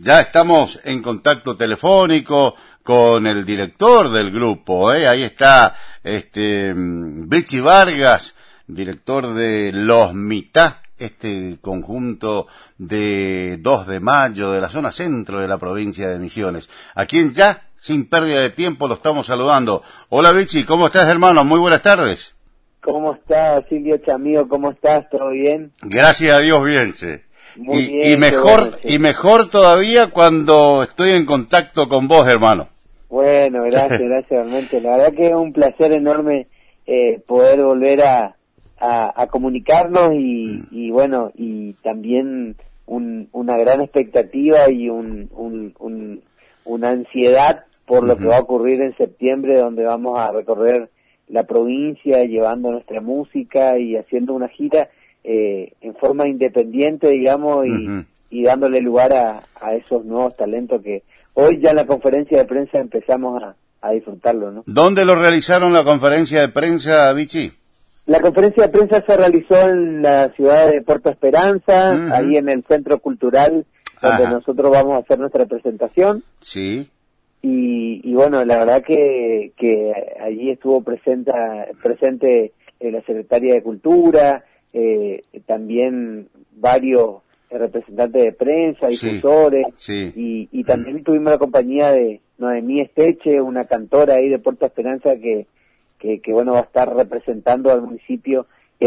Ya estamos en contacto telefónico con el director del grupo, Ahí está, Vichy Vargas, director de Los Mitá, este conjunto de 2 de Mayo de la zona centro de la provincia de Misiones. A quien ya, sin pérdida de tiempo, lo estamos saludando. Hola Vichy, ¿cómo estás, hermano? Muy buenas tardes. ¿Cómo estás, Silvio Chamío? ¿Cómo estás? ¿Todo bien? Gracias a Dios, bien, che. Muy bien, Y mejor todavía cuando estoy en contacto con vos, hermano. Bueno, gracias, realmente. La verdad que es un placer enorme poder volver a comunicarnos y bueno, y también una gran expectativa y una ansiedad por lo que va a ocurrir en septiembre, donde vamos a recorrer la provincia llevando nuestra música y haciendo una gira en forma independiente, digamos, y dándole lugar a esos nuevos talentos que hoy ya en la conferencia de prensa empezamos a disfrutarlo, ¿no? ¿Dónde lo realizaron la conferencia de prensa, Vichy? La conferencia de prensa se realizó en la ciudad de Puerto Esperanza, ahí en el Centro Cultural, donde nosotros vamos a hacer nuestra presentación. Sí. Y bueno, la verdad que allí estuvo presente la Secretaria de Cultura, también varios representantes de prensa, difusores, y también tuvimos la compañía de Noemí Esteche, una cantora ahí de Puerto Esperanza que bueno, va a estar representando al municipio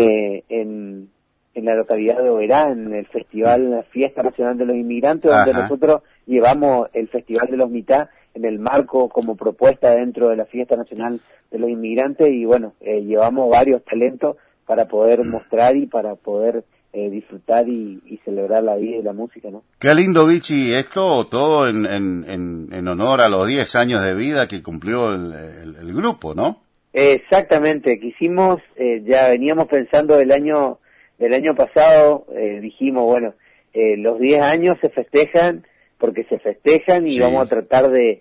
en la localidad de Oberá, en el festival, la Fiesta Nacional de los Inmigrantes, donde nosotros llevamos el Festival de los Mitá en el marco como propuesta dentro de la Fiesta Nacional de los Inmigrantes, y bueno, llevamos varios talentos para poder mostrar y para poder disfrutar y celebrar la vida y la música, ¿no? Qué lindo, Vichy, esto todo en honor a los 10 años de vida que cumplió el grupo, ¿no? Exactamente, quisimos, ya veníamos pensando del año pasado, dijimos, bueno, los 10 años se festejan porque se festejan y vamos a tratar de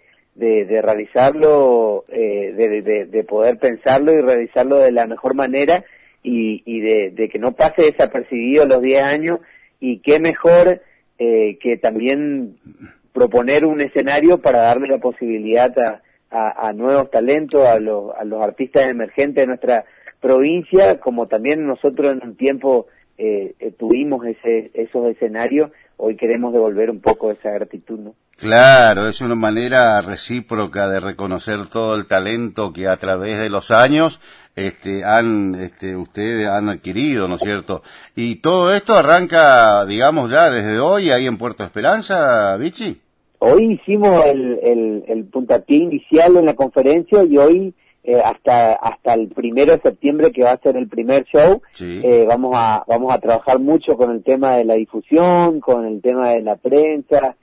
realizarlo, de poder pensarlo y realizarlo de la mejor manera y de que no pase desapercibido los 10 años, y qué mejor que también proponer un escenario para darle la posibilidad a nuevos talentos, a los artistas emergentes de nuestra provincia, como también nosotros en un tiempo tuvimos esos escenarios. Hoy queremos devolver un poco esa gratitud, ¿no? Claro, es una manera recíproca de reconocer todo el talento que a través de los años ustedes han adquirido, ¿no es cierto? Y todo esto arranca, digamos, ya desde hoy ahí en Puerto Esperanza, Vichy. Hoy hicimos el puntapié inicial en la conferencia y hoy hasta el 1 de septiembre, que va a ser el primer show, vamos a trabajar mucho con el tema de la difusión, con el tema de la prensa,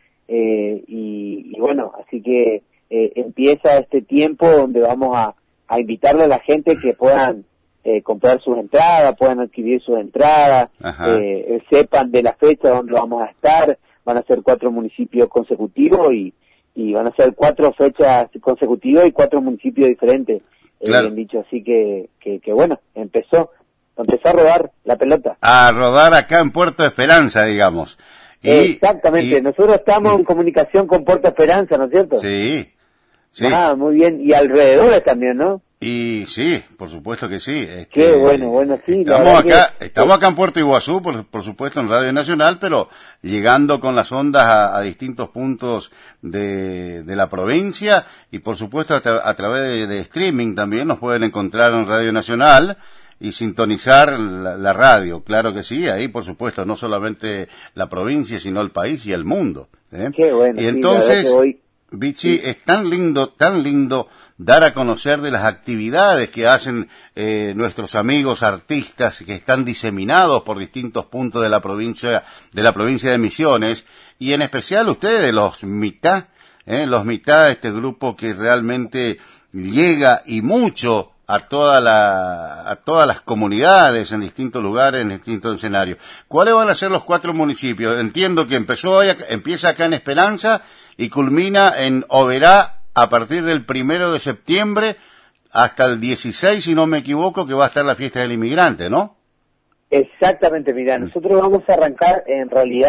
y bueno, así que empieza este tiempo donde vamos a invitarle a la gente que puedan comprar sus entradas, puedan adquirir sus entradas, sepan de la fecha donde vamos a estar. Van a ser 4 municipios consecutivos y van a ser 4 fechas consecutivas y 4 municipios diferentes, bien dicho. Así que bueno, empezó a rodar la pelota. A rodar acá en Puerto Esperanza, digamos. Exactamente, nosotros estamos en comunicación con Puerto Esperanza, ¿no es cierto? Sí. Ah, muy bien, y alrededores también, ¿no? Y sí, por supuesto que sí. Qué bueno, sí. Estamos acá en Puerto Iguazú, por supuesto en Radio Nacional, pero llegando con las ondas a distintos puntos de la provincia, y por supuesto a través de streaming también nos pueden encontrar en Radio Nacional y sintonizar la radio, claro que sí, ahí por supuesto no solamente la provincia, sino el país y el mundo. Qué bueno. Y entonces, Vichy, es tan lindo dar a conocer de las actividades que hacen nuestros amigos artistas que están diseminados por distintos puntos de la provincia de Misiones, y en especial ustedes, los Mitá, este grupo que realmente llega y mucho a todas las comunidades en distintos lugares, en distintos escenarios. ¿Cuáles van a ser los 4 municipios? Entiendo que empieza acá en Esperanza y culmina en Oberá a partir del 1 de septiembre hasta el 16, si no me equivoco, que va a estar la fiesta del inmigrante, ¿no? Exactamente, mira, nosotros vamos a arrancar en realidad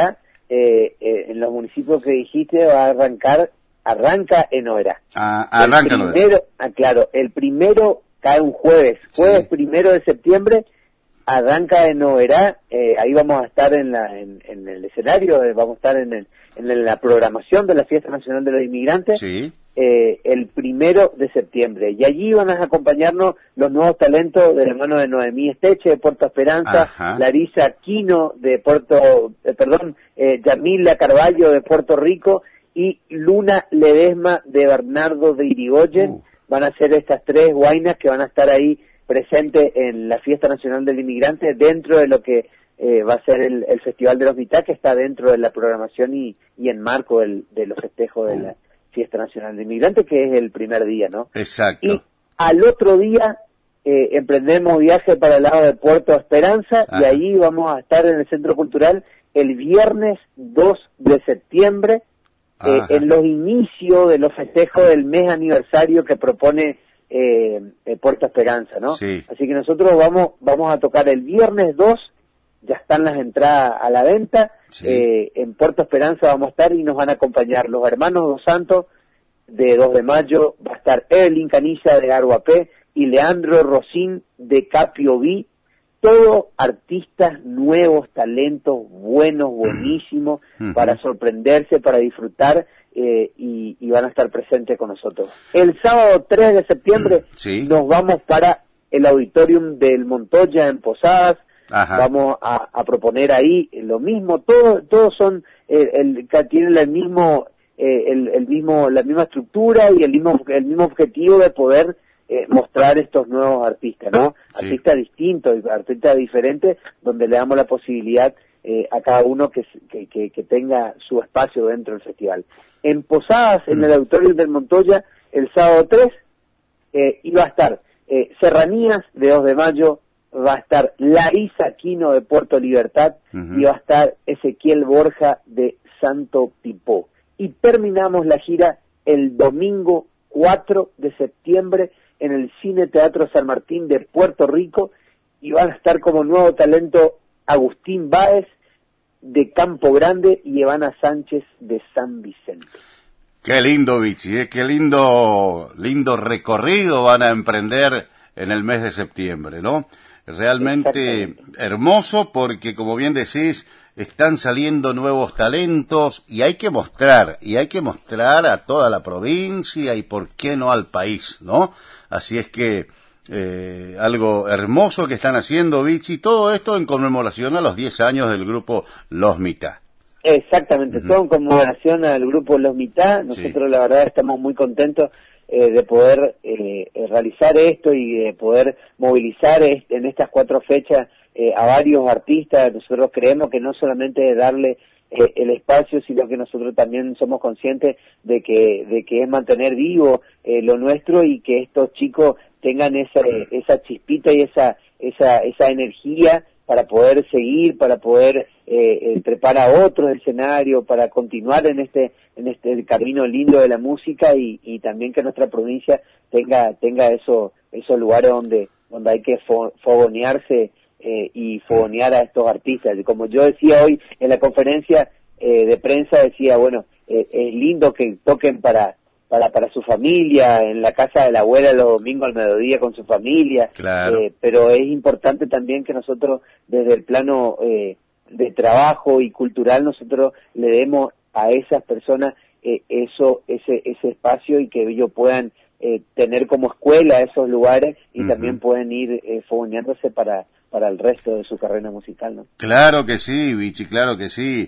en los municipios que dijiste va a arranca en Oberá. Arranca en Oberá. Claro, el primero cae un jueves Sí. 1 de septiembre, arranca en Oberá, ahí vamos a estar en el escenario, vamos a estar en la programación de la Fiesta Nacional de los Inmigrantes, Sí. el 1 de septiembre. Y allí van a acompañarnos los nuevos talentos de la mano de Noemí Esteche de Puerto Esperanza, Ajá. Larisa Aquino de Yamila Carballo de Puerto Rico y Luna Ledesma de Bernardo de Irigoyen. Van a ser estas tres guainas que van a estar ahí presentes en la Fiesta Nacional del Inmigrante dentro de lo que va a ser el Festival de los Mitad, que está dentro de la programación y en marco de los festejos de la Fiesta Nacional del Inmigrante, que es el primer día, ¿no? Exacto. Y al otro día emprendemos viaje para el lado de Puerto Esperanza. Ajá. Y ahí vamos a estar en el Centro Cultural el viernes 2 de septiembre, en los inicios de los festejos del mes aniversario que propone Puerto Esperanza, ¿no? Sí. Así que nosotros vamos a tocar el viernes 2, ya están las entradas a la venta. Sí. En Puerto Esperanza vamos a estar y nos van a acompañar los hermanos Dos Santos de 2 de mayo, va a estar Evelyn Canilla de Aruapé y Leandro Rosín de Capioví, todos artistas nuevos, talentos buenos, buenísimos, para sorprenderse, para disfrutar, y van a estar presentes con nosotros. El sábado 3 de septiembre Sí. nos vamos para el auditorium del Montoya en Posadas. Ajá. Vamos a proponer ahí lo mismo, todos son tienen la misma estructura y el mismo objetivo de poder mostrar estos nuevos artistas, ¿no? Sí. Artistas distintos, artistas diferentes, donde le damos la posibilidad a cada uno que tenga su espacio dentro del festival. En Posadas, en el auditorio del Montoya, el sábado 3, iba a estar Serranías de 2 de mayo, va a estar Larisa Aquino de Puerto Libertad, y va a estar Ezequiel Borja de Santo Pipó. Y terminamos la gira el domingo 4 de septiembre en el Cine Teatro San Martín de Puerto Rico, y van a estar como nuevo talento Agustín Báez de Campo Grande y Evana Sánchez de San Vicente. Qué lindo, Vichy, qué lindo recorrido van a emprender en el mes de septiembre, ¿no? Realmente hermoso porque, como bien decís, están saliendo nuevos talentos y hay que mostrar a toda la provincia y por qué no al país, ¿no? Así es que algo hermoso que están haciendo, Vichy, todo esto en conmemoración a los 10 años del grupo Los Mitad. Exactamente, todo en conmemoración al grupo Los Mitad. Nosotros la verdad estamos muy contentos de poder realizar esto y de poder movilizar en estas 4 fechas a varios artistas. Nosotros creemos que no solamente es darle el espacio, sino que nosotros también somos conscientes de que es mantener vivo lo nuestro, y que estos chicos tengan esa chispita y esa energía para poder seguir, para poder trepar a otros escenarios, para continuar en este camino lindo de la música, y también que nuestra provincia tenga esos lugares donde hay que fogonearse y fogonear a estos artistas. Y como yo decía hoy en la conferencia de prensa, decía, bueno, es lindo que toquen para su familia, en la casa de la abuela los domingos al mediodía con su familia, Claro. Pero es importante también que nosotros desde el plano de trabajo y cultural nosotros le demos a esas personas ese espacio, y que ellos puedan tener como escuela esos lugares, y también pueden ir fogoneándose para el resto de su carrera musical, ¿no? Claro que sí, Vichy, claro que sí.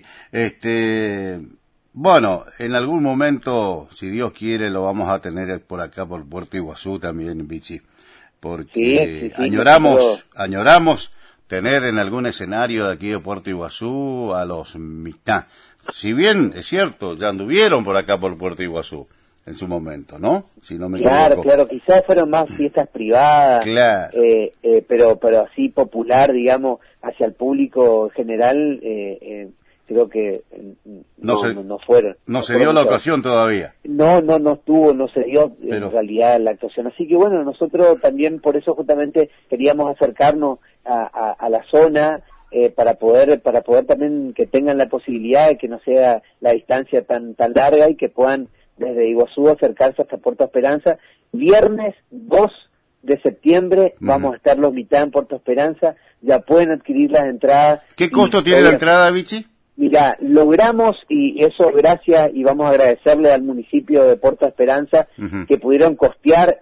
Bueno, en algún momento, si Dios quiere, lo vamos a tener por acá, por Puerto Iguazú también, Vichy, porque sí, añoramos tener en algún escenario de aquí de Puerto Iguazú a Los Mitad. Si bien, es cierto, ya anduvieron por acá por Puerto Iguazú en su momento, ¿no? Si no me equivoco. Claro, quizás fueron más fiestas privadas, Claro. Pero así popular, digamos, hacia el público general, creo que no fueron. No se dio la ocasión todavía. No se dio en realidad la actuación. Así que bueno, nosotros también por eso justamente queríamos acercarnos a la zona, para poder también que tengan la posibilidad de que no sea la distancia tan larga y que puedan desde Iguazú acercarse hasta Puerto Esperanza. Viernes 2 de septiembre vamos a estar los mitad en Puerto Esperanza, ya pueden adquirir las entradas. ¿Qué costo tiene la entrada, Vichy? Mira, logramos, y eso gracias, y vamos a agradecerle al municipio de Puerto Esperanza, que pudieron costear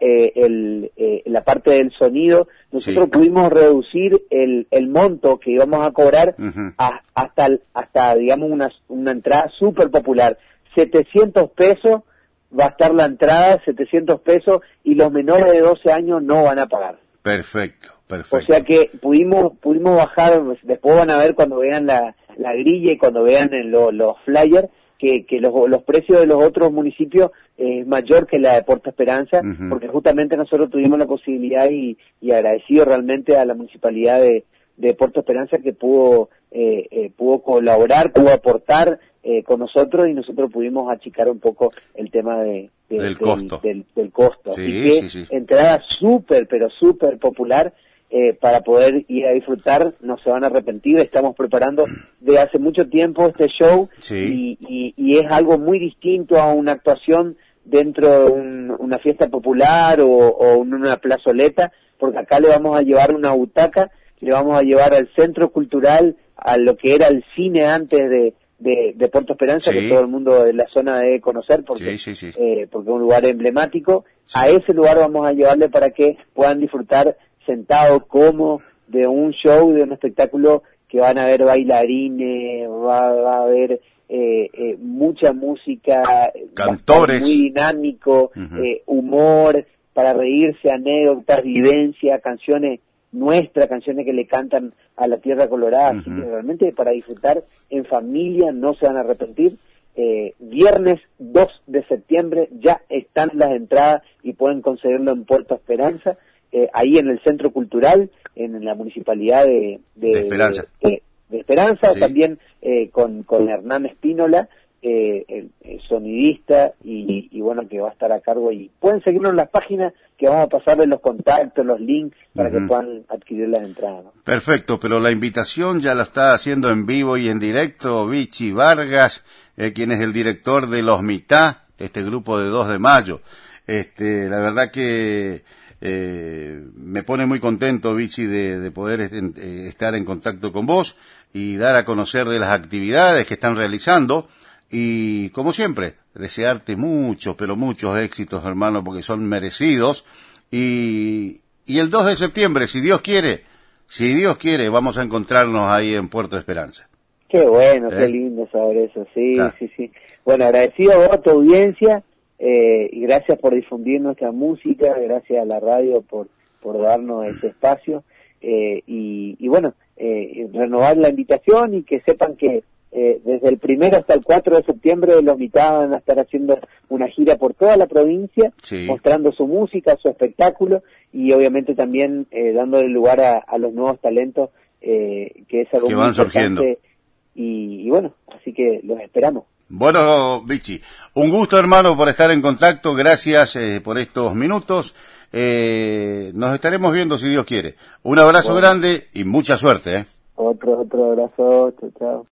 la parte del sonido. Nosotros pudimos reducir el monto que íbamos a cobrar hasta digamos, una entrada súper popular. 700 pesos va a estar la entrada, 700 pesos, y los menores de 12 años no van a pagar. Perfecto. O sea que pudimos bajar, después van a ver cuando vean la grilla y cuando vean los flyers, que los precios de los otros municipios es mayor que la de Puerto Esperanza, porque justamente nosotros tuvimos la posibilidad y agradecido realmente a la municipalidad de Puerto Esperanza que pudo colaborar, pudo aportar con nosotros, y nosotros pudimos achicar un poco el tema del costo. Del costo. Sí, Así que entrada súper, pero súper popular. Para poder ir a disfrutar, no se van a arrepentir. Estamos preparando de hace mucho tiempo este show y es algo muy distinto a una actuación dentro de una fiesta popular o una plazoleta, porque acá le vamos a llevar una butaca, le vamos a llevar al centro cultural, a lo que era el cine antes de Puerto Esperanza, que todo el mundo de la zona debe conocer porque porque es un lugar emblemático. A ese lugar vamos a llevarle para que puedan disfrutar sentado como de un show, de un espectáculo que van a haber bailarines, va a haber mucha música, cantores, muy dinámico, humor, para reírse, anécdotas, vivencia, canciones nuestras, canciones que le cantan a la Tierra Colorada, así que realmente para disfrutar en familia no se van a arrepentir. Viernes 2 de septiembre ya están las entradas y pueden conseguirlo en Puerto Esperanza. Ahí en el Centro Cultural, en la Municipalidad de Esperanza, de Esperanza, también con Hernán Espínola, el sonidista, y bueno, que va a estar a cargo. Y pueden seguirnos en las páginas, que vamos a pasarles los contactos, los links, para que puedan adquirir las entradas, ¿no? Perfecto, pero la invitación ya la está haciendo en vivo y en directo Vichy Vargas, quien es el director de Los Mitad, este grupo de 2 de mayo. La verdad que me pone muy contento, Vichy, de poder estar en contacto con vos y dar a conocer de las actividades que están realizando, y como siempre, desearte muchos, pero muchos éxitos, hermano, porque son merecidos, y el 2 de septiembre, si Dios quiere, vamos a encontrarnos ahí en Puerto Esperanza. Qué bueno, qué lindo saber eso, sí. Bueno, agradecido a vos, a tu audiencia, y gracias por difundir nuestra música, gracias a la radio por darnos este espacio, y bueno, renovar la invitación, y que sepan que desde el 1 hasta el 4 de septiembre Los Mitad van a estar haciendo una gira por toda la provincia, mostrando su música, su espectáculo, y obviamente también dándole lugar a los nuevos talentos, que es algo que muy van surgiendo. Y bueno, así que los esperamos. Bueno, Vichy, un gusto, hermano, por estar en contacto. Gracias por estos minutos. Nos estaremos viendo si Dios quiere. Un abrazo grande y mucha suerte. Otro abrazo. Chao, chao.